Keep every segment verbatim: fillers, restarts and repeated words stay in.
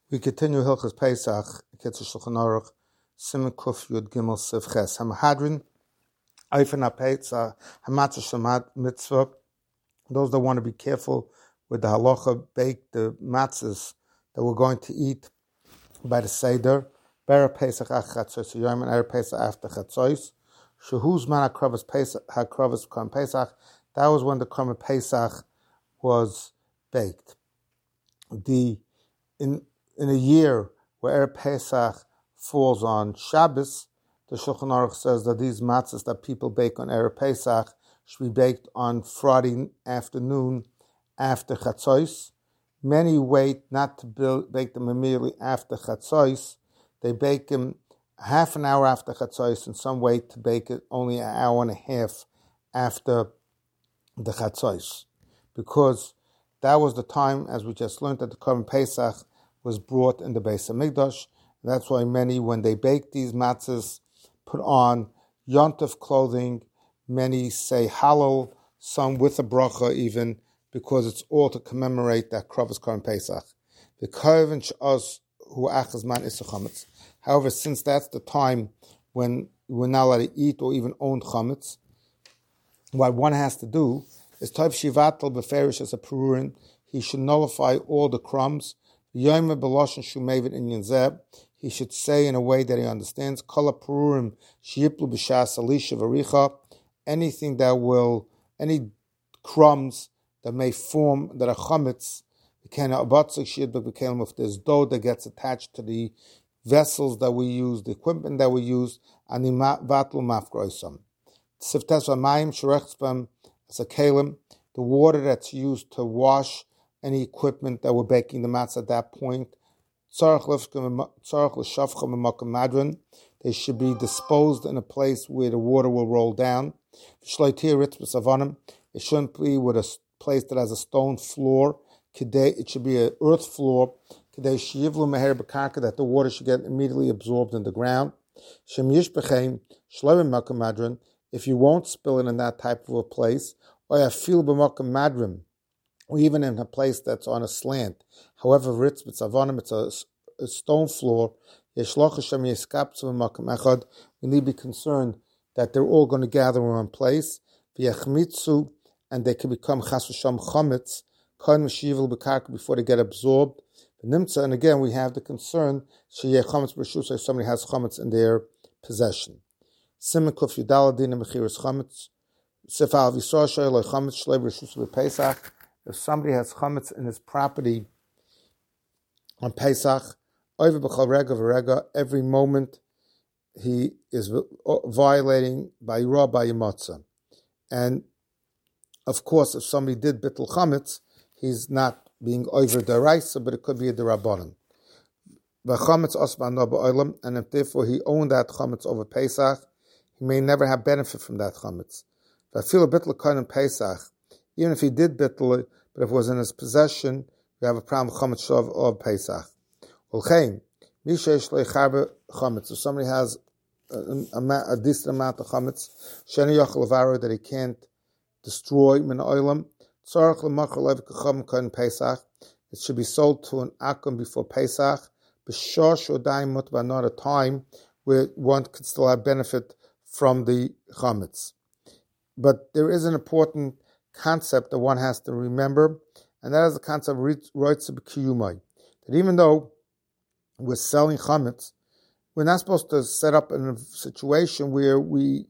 We continue Hilchos Pesach, Kitzur Shulchan Aruch, Siman Kuf Yud Gimel Siv Ches. Hamahadrin, Eifen HaPesach, Hamatzah Shamad Mitzvah. Those that want to be careful with the halacha, bake the matzahs that we're going to eat by the Seder. Ber Pesach Ach Chatzos, Yom and Er Pesach after Chatzos. Shehuz Man HaKravas Pesach, HaKravas Korban Pesach. That was when the Korban Pesach was baked. The in In a year where Erev Pesach falls on Shabbos, the Shulchan Aruch says that these matzahs that people bake on Erev Pesach should be baked on Friday afternoon after Chatzos. Many wait not to build, bake them immediately after Chatzos. They bake them half an hour after Chatzos, and some wait to bake it only an hour and a half after the Chatzos, because that was the time, as we just learned, that the Korban Pesach was brought in the Beis Hamikdash. That's why many, when they bake these matzahs, put on yontif clothing. Many say halal, some with a bracha even, because it's all to commemorate that Kravas Korban Pesach. The Kohen Sh'os Hu Achaz Man Issa Chametz. However, since that's the time when we're not allowed to eat or even own chametz, what one has to do is Tov Shivatel Beferish as a Perurin. He should nullify all the crumbs. He should say in a way that he understands. Anything that will, any crumbs that may form that are chametz, if there's dough that gets attached to the vessels that we use, the equipment that we use, and the vatl mafgroisam. The water that's used to wash any equipment that we're baking the matzah at that point, they should be disposed in a place where the water will roll down. It shouldn't be with a place that has a stone floor. It should be an earth floor, that the water should get immediately absorbed in the ground. If you won't spill it in that type of a place, or even in a place that's on a slant. However, it's a, a stone floor. We need to be concerned that they're all going to gather in one place, and they can become chas v'sham chametz before they get absorbed. And again, we have the concern if somebody has chametz in their possession. Siman kuf yudal din mechiras chametz. Sefal v'sor lo chametz shlev reshus b'Pesach. If somebody has chametz in his property on Pesach, every moment he is violating by Ra by Matzah. And of course, if somebody did bittul chametz, he's not being over deraisa, but it could be a derabanan. And if therefore he owned that chametz over Pesach, he may never have benefit from that chametz. Even if he did bittul it, but if it was in his possession, you have a problem with chametz of, of Pesach. If somebody has a, a, a decent amount of chametz, that he can't destroy min oilam, it should be sold to an akum before Pesach, not a time where one could still have benefit from the chametz. But there is an important concept that one has to remember, and that is the concept of roitze b'kiyumai. That even though we're selling chametz, we're not supposed to set up in a situation where we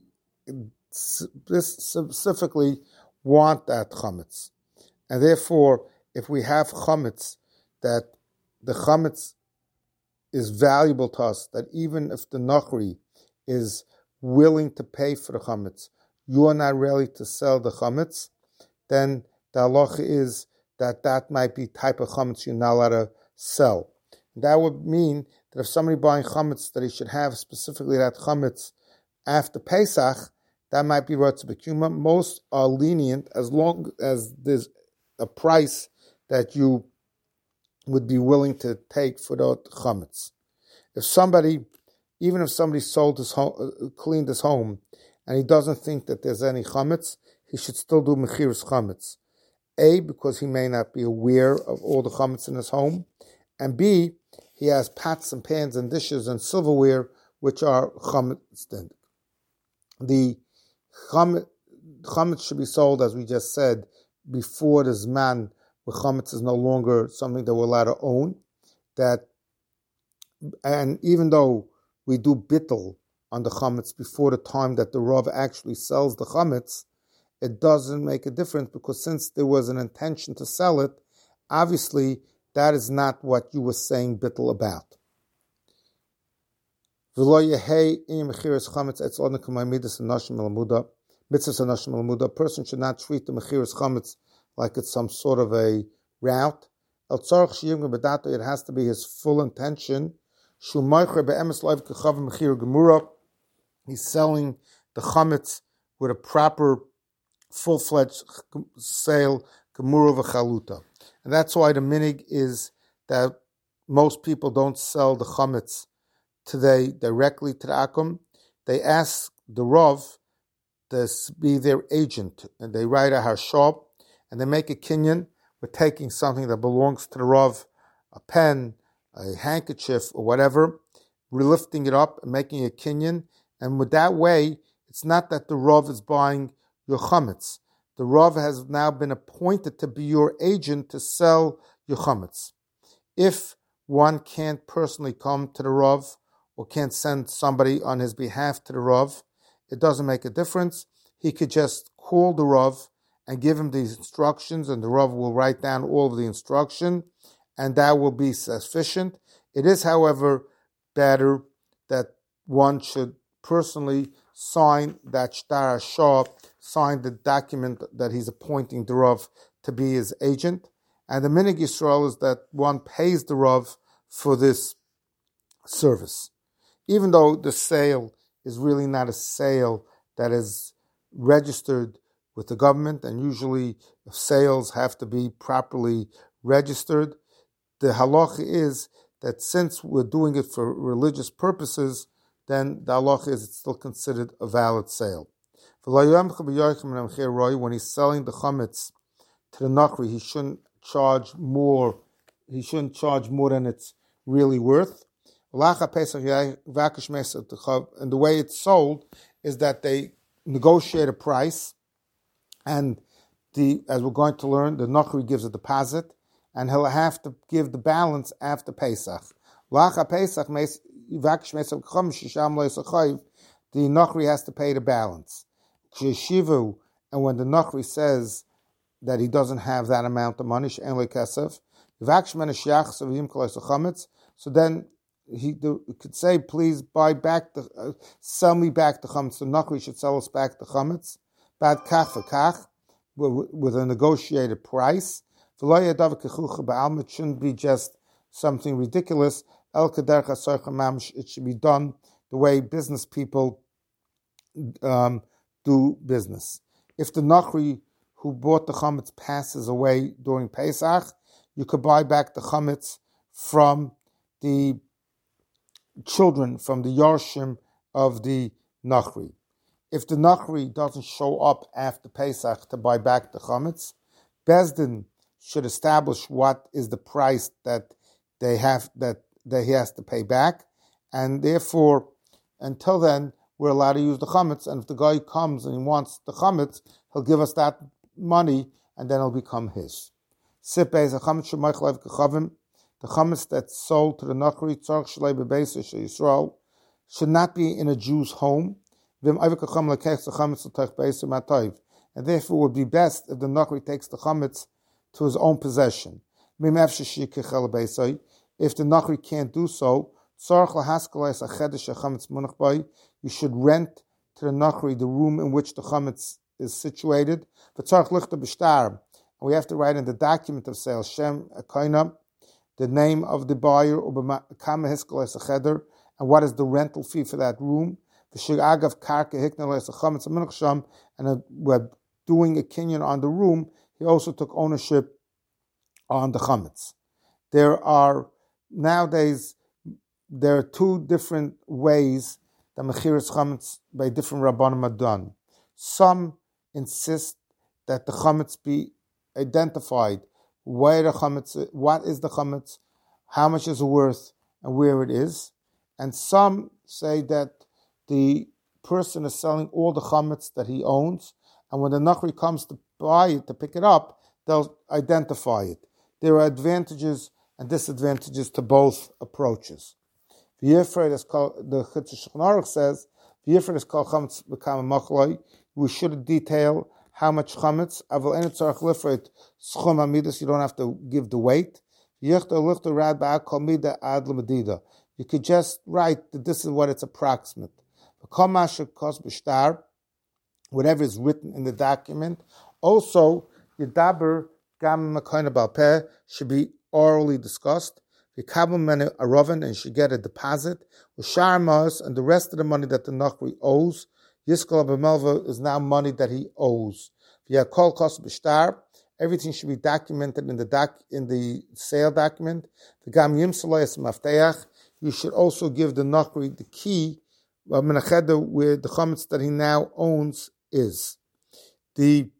specifically want that chametz. And therefore, if we have chametz, that the chametz is valuable to us, that even if the nachri is willing to pay for the chametz, you are not ready to sell the chametz, then the halacha is that that might be type of chametz you're not allowed to sell. That would mean that if somebody buying chametz, that he should have specifically that chametz after Pesach, that might be roitze b'kiyuma. Most are lenient as long as there's a price that you would be willing to take for that chametz. If somebody, even if somebody sold his home, cleaned his home, and he doesn't think that there's any chametz, he should still do mechiras chametz. A, because he may not be aware of all the chametz in his home, and B, he has pots and pans and dishes and silverware which are chametz. The chametz, chametz should be sold, as we just said, before the zman where chametz is no longer something that we're allowed to own. That, and even though we do bittul on the chametz before the time that the Rav actually sells the chametz, it doesn't make a difference, because since there was an intention to sell it, obviously that is not what you were saying bittul about. A person should not treat the mechiras chametz like it's some sort of a route. It has to be his full intention. He's selling the chametz with a proper, full-fledged sale, gemura v'chaluta. And that's why the minig is that most people don't sell the chametz today directly to the akum. They ask the Rav to be their agent, and they write a harshab, and they make a kinyan with taking something that belongs to the Rav, a pen, a handkerchief, or whatever, relifting it up and making a kinyan. And with that way, it's not that the Rav is buying your chametz. The Rav has now been appointed to be your agent to sell your chametz. If one can't personally come to the Rav or can't send somebody on his behalf to the Rav, it doesn't make a difference. He could just call the Rav and give him these instructions, and the Rav will write down all of the instruction, and that will be sufficient. It is, however, better that one should personally sign that shtar shah, sign the document that he's appointing the Rav to be his agent. And the minig Yisrael is that one pays the Rav for this service. Even though the sale is really not a sale that is registered with the government, and usually sales have to be properly registered, the halacha is that since we're doing it for religious purposes, then the halacha is it's still considered a valid sale. When he's selling the chametz to the nachri, he shouldn't charge more. He shouldn't charge more than it's really worth. And the way it's sold is that they negotiate a price, and the as we're going to learn, the nachri gives a deposit, and he'll have to give the balance after Pesach. The nachri has to pay the balance. And when the nachri says that he doesn't have that amount of money, so then he could say, please buy back the, uh, sell me back the chametz. The nachri should sell us back the chametz, bad kach v'kach, with a negotiated price. It shouldn't be just something ridiculous. It should be done the way business people um, do business. If the nachri who bought the chametz passes away during Pesach, you could buy back the chametz from the children, from the yarshim of the nachri. If the nachri doesn't show up after Pesach to buy back the chametz, Bezdin should establish what is the price that they have that, that he has to pay back, and therefore, until then, we're allowed to use the chametz. And if the guy comes and he wants the chametz, he'll give us that money, and then it'll become his. The chametz that's sold to the nachri should not be in a Jew's home, and therefore it would be best if the nachri takes the chametz to his own possession. If the nachri can't do so, you should rent to the nachri the room in which the chametz is situated. And we have to write in the document of sale, Shem Akaina, the name of the buyer, and what is the rental fee for that room. And we're doing a kinyan on the room. He also took ownership on the chametz. There are nowadays there are two different ways that mechiras chametz by different rabbanim are done. Some insist that the chametz be identified, where the chametz, what is the chametz, how much is it worth, and where it is. And some say that the person is selling all the chametz that he owns, and when the Nachri comes to buy it, to pick it up, they'll identify it. There are advantages and disadvantages to both approaches. The Yifred is called, the Chitz Shulchan Aruch says, the Yifred is called chametz b'kama machloi. We should detail how much chametz. Aval en tzarich lifreit schum amidus. You don't have to give the weight. Yichta lichta rad ba'al kol mida ad l'medida. You could just write that this is what it's approximate. Whatever is written in the document. Also, Yedaber Gam Makana Balpeh should be orally discussed. Vikabel Mene Arovan, and should get a deposit. Usharmas, and the rest of the money that the Nachri owes. Yiskol Abamelva is now money that he owes. Vyakol Kos B'shtar, everything should be documented in the doc in the sale document. The Gam Yimsalayas Mafteach. You should also give the Nachri the key, uh, where the chametz that he now owns is. The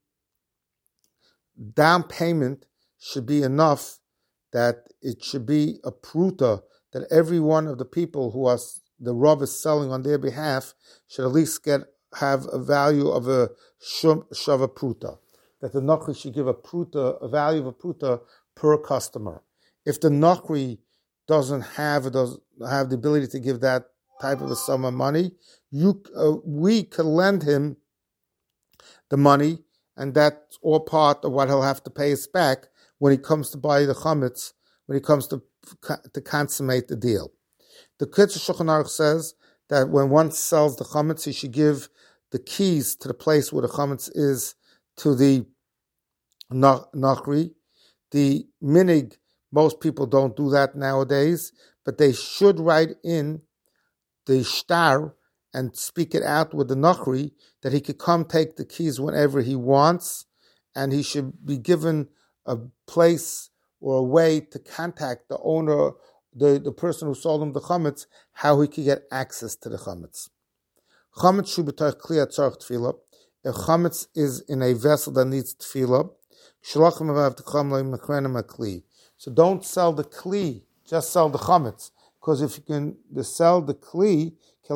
down payment should be enough that it should be a pruta, that every one of the people who are the Rav is selling on their behalf should at least get have a value of a shava pruta. That the Nachri should give a pruta, a value of a pruta per customer. If the Nachri doesn't have doesn't have the ability to give that type of a sum of money, you uh, we can lend him the money, and that's all part of what he'll have to pay us back when he comes to buy the chametz, when he comes to to consummate the deal. The Chitz Shulchan Aruch says that when one sells the chametz, he should give the keys to the place where the chametz is to the Nachri. The minig, most people don't do that nowadays, but they should write in the shtar and speak it out with the Nachri that he could come take the keys whenever he wants, and he should be given a place or a way to contact the owner, the, the person who sold him the chametz, how he could get access to the chametz. Chametz should be kli atzarich tefillah. If chametz is in a vessel that needs tefillah, so don't sell the kli, just sell the chametz. Because if you can sell the kli,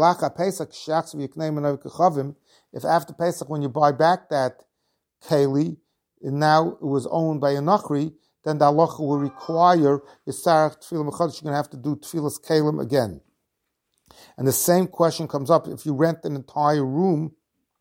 if after Pesach, when you buy back that keli, and now it was owned by a Nachri, then the halacha will require your sarach tefillah mechadesh. You're going to have to do tefillas kelim again. And the same question comes up if you rent an entire room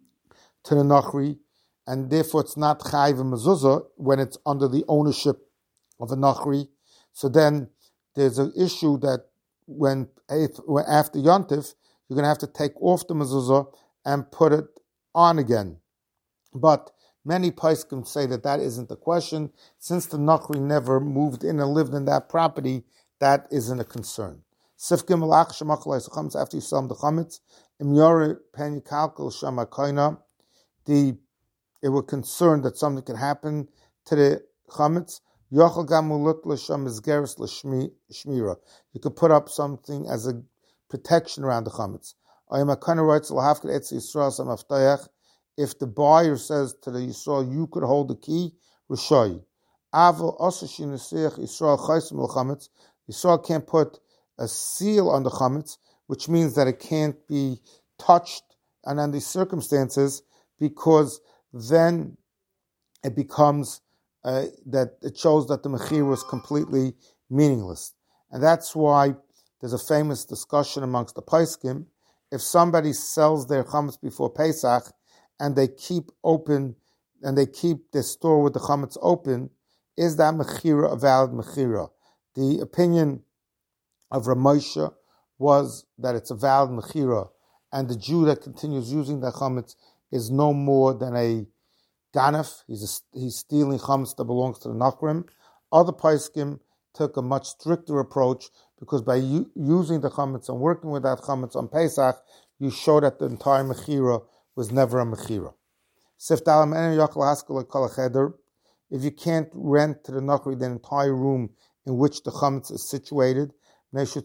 to the Nachri, and therefore it's not chayiv and mezuzah when it's under the ownership of a Nachri. So then there's an issue that when, if, when after Yontif, you're going to have to take off the mezuzah and put it on again. But many poskim say that that isn't the question. Since the Nachri never moved in and lived in that property, that isn't a concern. Sif Gimel Ach Shemachalei Chametz, after you sell him the chametz, Im Yore Pen Yikalkel Shama Koina, the it would concern that something could happen to the chametz. Yochel Gamulut L'Sham Izgeres L'Shmira. You could put up something as a protection around the chametz. Oyam Akana writes L'Havkat Etz Yisrael Samaftayach. If the buyer says to the Yisrael, you could hold the key, Rishoy. Aval Osashin Nesiach Yisrael Chaysim L'Chametz. Yisrael can't put a seal on the chametz, which means that it can't be touched, and under these circumstances, because then it becomes uh, that it shows that the mechir was completely meaningless, and that's why there's a famous discussion amongst the poskim. If somebody sells their chametz before Pesach and they keep open and they keep their store with the chametz open, is that mechira a valid mechira? The opinion of Ramosha was that it's a valid mechira, and the Jew that continues using the chametz is no more than a ganef. He's a, he's stealing chametz that belongs to the Nachrim. Other poskim took a much stricter approach, because by u- using the chametz and working with that chametz on Pesach, you show that the entire mechira was never a mechira. If you can't rent to the Nachri the entire room in which the chametz is situated, because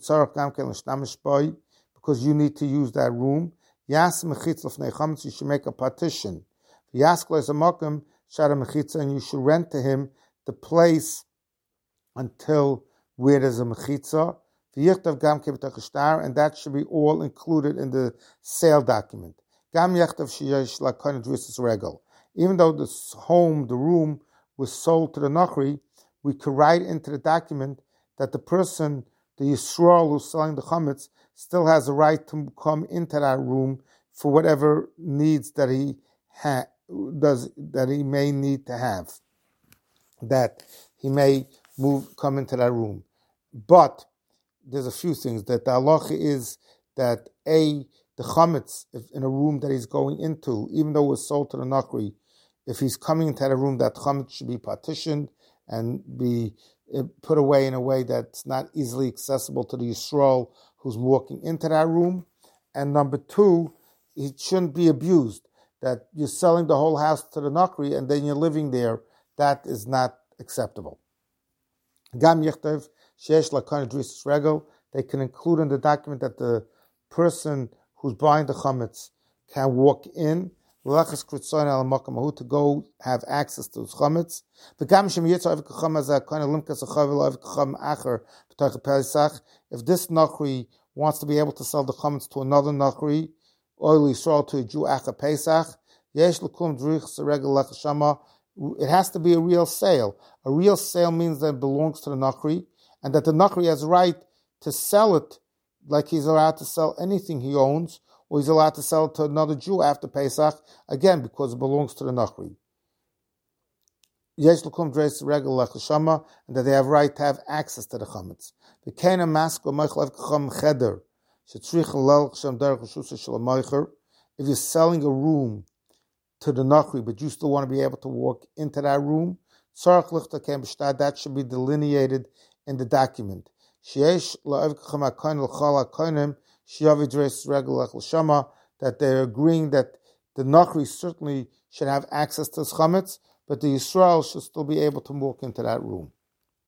you need to use that room, you should make a partition. And you should rent to him the place until where there's a mechitza. V'yichtav gam kebetach shtar, and that should be all included in the sale document. Gam yachtav sheyesh lakoin drusis regel. Even though the home, the room, was sold to the Nachri, we could write into the document that the person, the Yisrael who's selling the chametz, still has a right to come into that room for whatever needs that he ha- does that he may need to have. That he may move come into that room. But there's a few things that the halacha is that a the chametz, if in a room that he's going into, even though it was sold to the Nachri, if he's coming into the room, that chametz should be partitioned and be put away in a way that's not easily accessible to the Yisrael who's walking into that room. And number two, it shouldn't be abused. That you're selling the whole house to the Nachri and then you're living there. That is not acceptable. Gam Yechtev Sheesh Lakan Dris Regel. They can include in the document that the person who's buying the chametz can walk in to go have access to his chametz. If this Nachri wants to be able to sell the chametz to another Nachri, or Yisrael to a Jew acher Pesach, it has to be a real sale. A real sale means that it belongs to the Nachri, and that the Nachri has a right to sell it like he's allowed to sell anything he owns, or he's allowed to sell it to another Jew after Pesach, again, because it belongs to the Nachri. Yesh l'kum dreis regel lechashama, and that they have right to have access to the chametz. The kena masko meichlev kacham cheder, shetzrich lel chasham derech shusa shel meicher. If you're selling a room to the Nachri, but you still want to be able to walk into that room, tzarich lichta ken b'shtad, that should be delineated in the document. Sheyesh la'ev kacham hakoin l'chal hakoinim, that they're agreeing that the Nachri certainly should have access to his chametz, but the Yisrael should still be able to walk into that room.